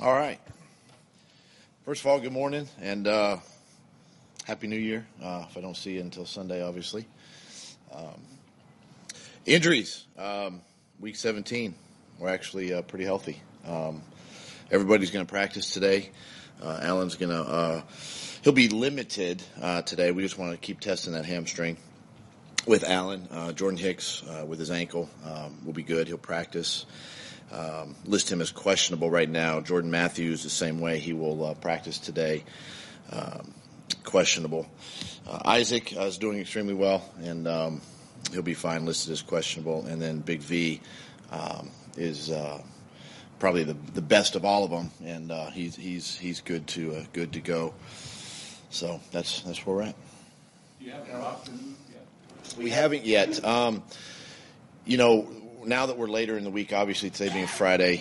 All right. First of all, good morning and Happy New Year. If I don't see you until Sunday, obviously. Injuries. Week 17. We're actually pretty healthy. Everybody's going to practice today. Allen's going to he'll be limited today. We just want to keep testing that hamstring with Allen. Jordan Hicks with his ankle will be good. He'll practice. List him as questionable right now. Jordan Matthews, the same way. He will practice today. Questionable. Isaac is doing extremely well, and he'll be fine, listed as questionable. And then Big V is probably the best of all of them, and he's good to go. So that's where we're at. Do you have an option yet? We haven't yet. Now that we're later in the week, obviously today being Friday,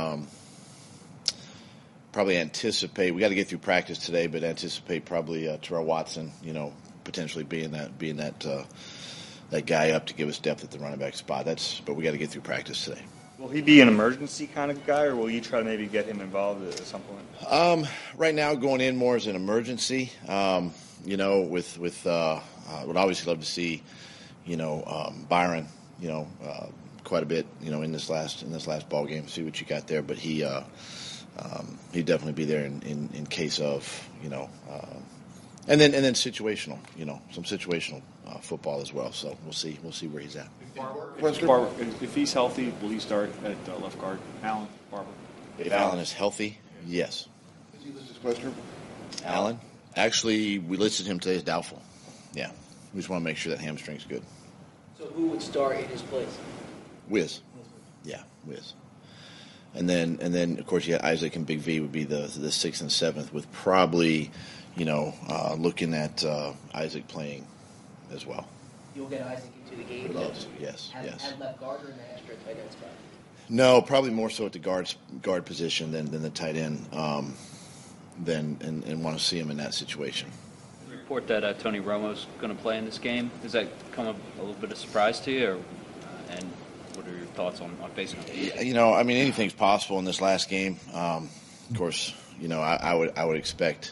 probably anticipate we got to get through practice today, but anticipate probably Terrell Watson, potentially being that guy up to give us depth at the running back spot. But we got to get through practice today. Will he be an emergency kind of guy, or will you try to maybe get him involved at some point? Right now, going in more as an emergency. Would obviously love to see, Byron, quite a bit, in this last ball game. See what you got there, but he'd definitely be there in case of, and then situational, some situational football as well. So we'll see where he's at. If he's healthy, will he start at left guard? Allen, Barber. If Allen is healthy, yes. Did you list his question? Allen, actually, we listed him today as doubtful. Yeah, we just want to make sure that hamstring's good. So who would start in his place? Wiz. Yeah, Wiz. And then of course you got Isaac and Big V would be the 6th and 7th, with probably, looking at Isaac playing as well. You'll get Isaac into the game? Yes. At left guard or in the extra tight end spot? No, probably more so at the guard position than the tight end. And want to see him in that situation. Report that Tony Romo's going to play in this game. Does that come a little bit of surprise to you, and what are your thoughts on facing him? Anything's possible in this last game. Of course, I would expect.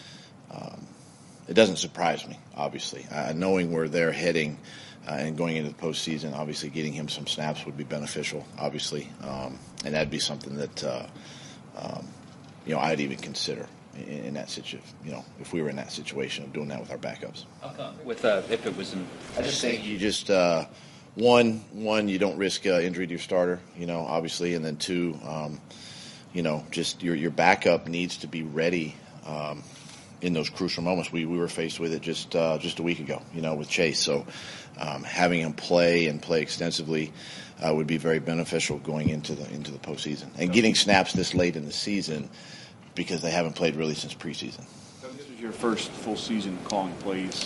It doesn't surprise me, obviously. Knowing where they're heading and going into the postseason, obviously getting him some snaps would be beneficial, obviously. And that'd be something that, I'd even consider in that situation, if we were in that situation of doing that with our backups. If it was I just think you just, one, you don't risk injury to your starter, obviously. And then two, just your backup needs to be ready in those crucial moments. We were faced with it just a week ago, with Chase. So having him play extensively would be very beneficial going into the postseason, and getting snaps this late in the season because they haven't played really since preseason. So this was your first full season calling plays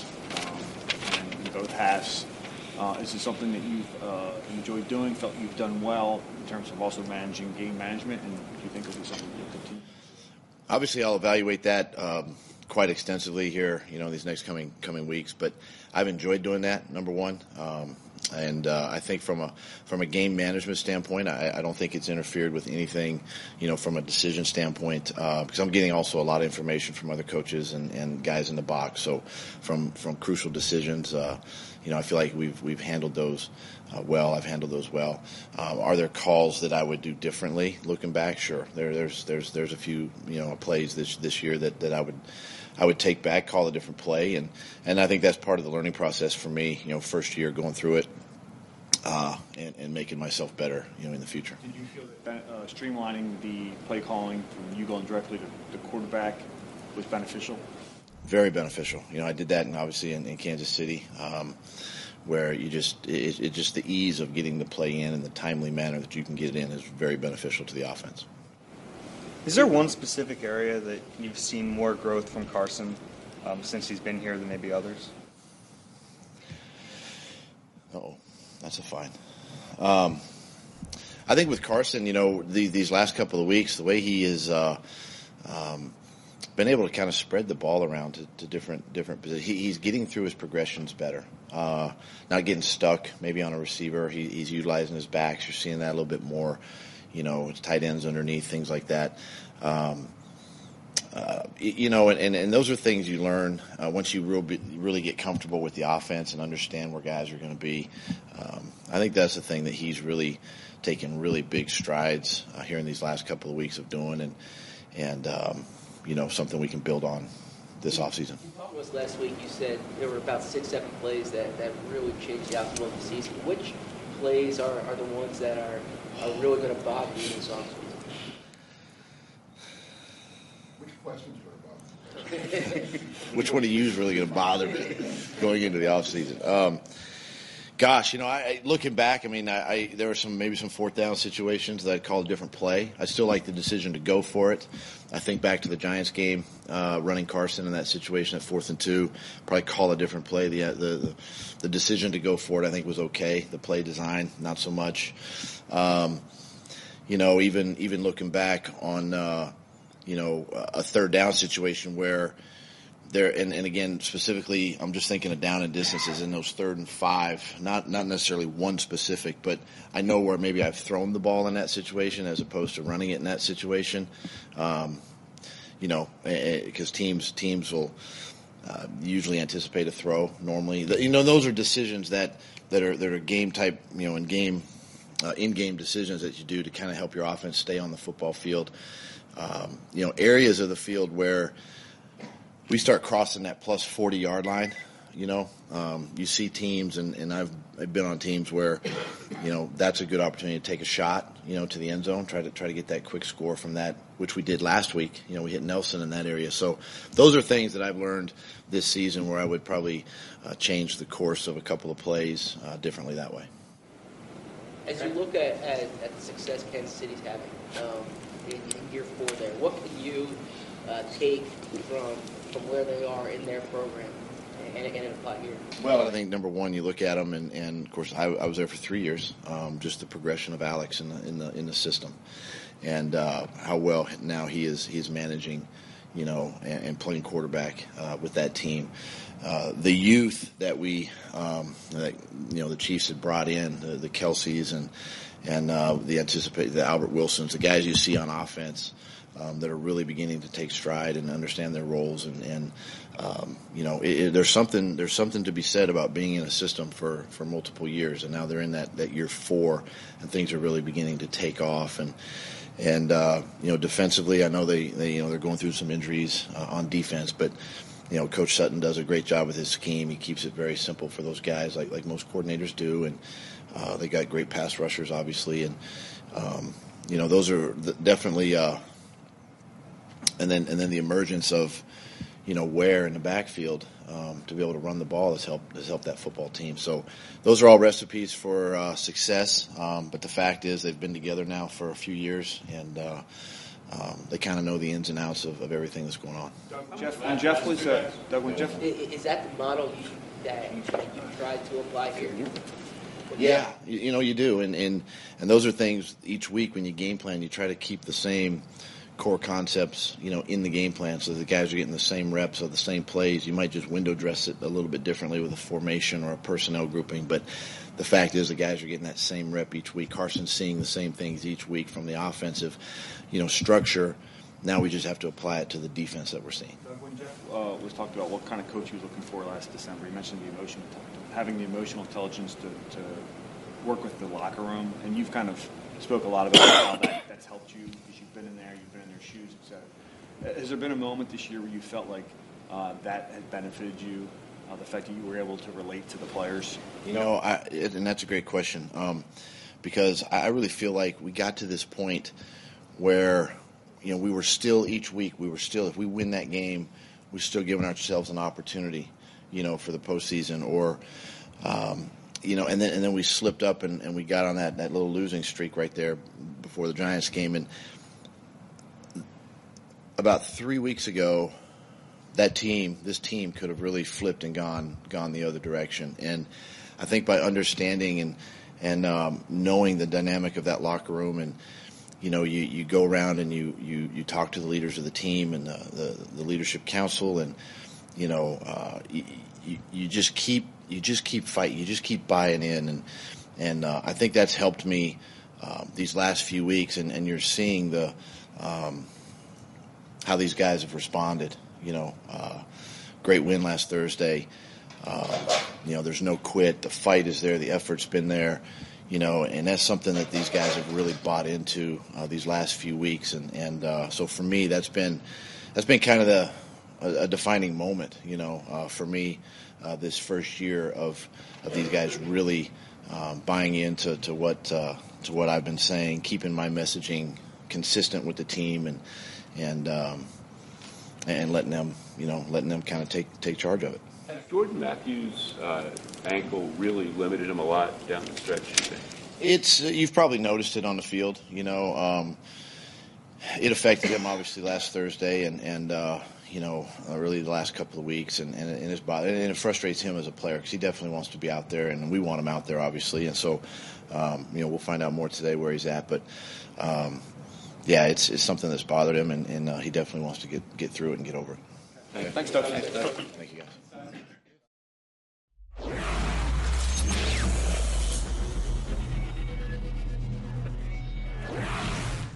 in both halves. Is this something that you've enjoyed doing, felt you've done well in terms of also managing game management, and do you think it'll be something you'll continue? Obviously, I'll evaluate that quite extensively here, these next coming weeks. But I've enjoyed doing that, number one. And I think from a game management standpoint, I don't think it's interfered with anything, from a decision standpoint, because I'm getting also a lot of information from other coaches and guys in the box. So from crucial decisions, I feel like we've handled those well. I've handled those well. Are there calls that I would do differently looking back? Sure. There's a few plays this year that I would take back, call a different play, and I think that's part of the learning process for me. First year going through it, and making myself better, in the future. Did you feel that streamlining the play calling from you going directly to the quarterback was beneficial? Very beneficial. I did that, obviously in Kansas City, where it's just the ease of getting the play in the timely manner that you can get it in is very beneficial to the offense. Is there one specific area that you've seen more growth from Carson since he's been here than maybe others? That's a fine. I think with Carson, these last couple of weeks, the way he has been able to kind of spread the ball around to different positions. He's getting through his progressions better. Not getting stuck maybe on a receiver. He's utilizing his backs. You're seeing that a little bit more. it's tight ends underneath, things like that. And those are things you learn once you really get comfortable with the offense and understand where guys are going to be. I think that's the thing that he's really taken really big strides here in these last couple of weeks of doing, and something we can build on this offseason. You talked to us last week. You said there were about 6-7 plays that really changed the outcome of the season. Which plays are the ones that are really going to bother you this offseason? Questions for about Which one of you is really going to bother me going into the offseason? Looking back, there were maybe some fourth down situations that I'd call a different play. I still like the decision to go for it. I think back to the Giants game, running Carson in that situation at 4th and 2, probably call a different play. The decision to go for it, I think, was okay. The play design, not so much. Even looking back on a third down situation where there, and again, specifically, I'm just thinking of down and distances in those 3rd and 5, not necessarily one specific, but I know where maybe I've thrown the ball in that situation as opposed to running it in that situation. Because teams will usually anticipate a throw normally. Those are decisions that are game type, in-game decisions that you do to kind of help your offense stay on the football field. Areas of the field where we start crossing that plus 40-yard line, you see teams, and I've been on teams where, that's a good opportunity to take a shot, to the end zone, try to get that quick score from that, which we did last week. We hit Nelson in that area. So those are things that I've learned this season where I would probably change the course of a couple of plays differently that way. As you look at the success Kansas City's having in year 4 there, what can you take from where they are in their program and apply here? Well, I think number one, you look at them, and of course, I was there for 3 years. Just the progression of Alex in the system, and how well now he's managing, and playing quarterback with that team. The youth that the Chiefs had brought in, the Kelseys and the Albert Wilsons, the guys you see on offense. That are really beginning to take stride and understand their roles, and there's something to be said about being in a system for multiple years, and now they're in that year 4, and things are really beginning to take off, and defensively, I know they're going through some injuries on defense, but Coach Sutton does a great job with his scheme. He keeps it very simple for those guys, like most coordinators do, and they got great pass rushers, obviously, and those are definitely. And then the emergence of, Ware in the backfield to be able to run the ball has helped that football team. So those are all recipes for success. But the fact is they've been together now for a few years, and they kind of know the ins and outs of everything that's going on. Is that the model that you tried to apply here? Yeah, you do, and those are things each week when you game plan, you try to keep the same core concepts, in the game plan, so the guys are getting the same reps of the same plays. You might just window dress it a little bit differently with a formation or a personnel grouping, but the fact is the guys are getting that same rep each week. Carson's seeing the same things each week from the offensive, structure. Now we just have to apply it to the defense that we're seeing. When Jeff was talked about what kind of coach he was looking for last December, he mentioned having the emotional intelligence to work with the locker room, and you've kind of spoke a lot about how that's helped you because you've been in there, you've been in their shoes, etc. Has there been a moment this year where you felt like that had benefited you, the fact that you were able to relate to the players? And that's a great question, because I really feel like we got to this point where, we were still each week, if we win that game, we're still giving ourselves an opportunity, for the postseason, or and then we slipped up and we got on that little losing streak right there before the Giants game. And about 3 weeks ago, this team could have really flipped and gone the other direction. And I think by understanding and knowing the dynamic of that locker room, and you go around and you talk to the leaders of the team and the leadership council, and you just keep fighting, you just keep buying in, and I think that's helped me these last few weeks, and you're seeing the how these guys have responded. Great win last Thursday. There's no quit. The fight is there. The effort's been there. And that's something that these guys have really bought into these last few weeks. And so for me, that's been kind of a defining moment, for me, this first year of these guys really buying into what I've been saying, keeping my messaging consistent with the team, and letting them kind of take charge of it. Jordan Matthews' ankle really limited him a lot down the stretch, you think? You've probably noticed it on the field. It affected him obviously last Thursday, and really the last couple of weeks, and his body, and it frustrates him as a player because he definitely wants to be out there, and we want him out there obviously, and so we'll find out more today where he's at, but. It's something that's bothered him, and he definitely wants to get through it and get over it. Thanks, Doug. Thank you, guys.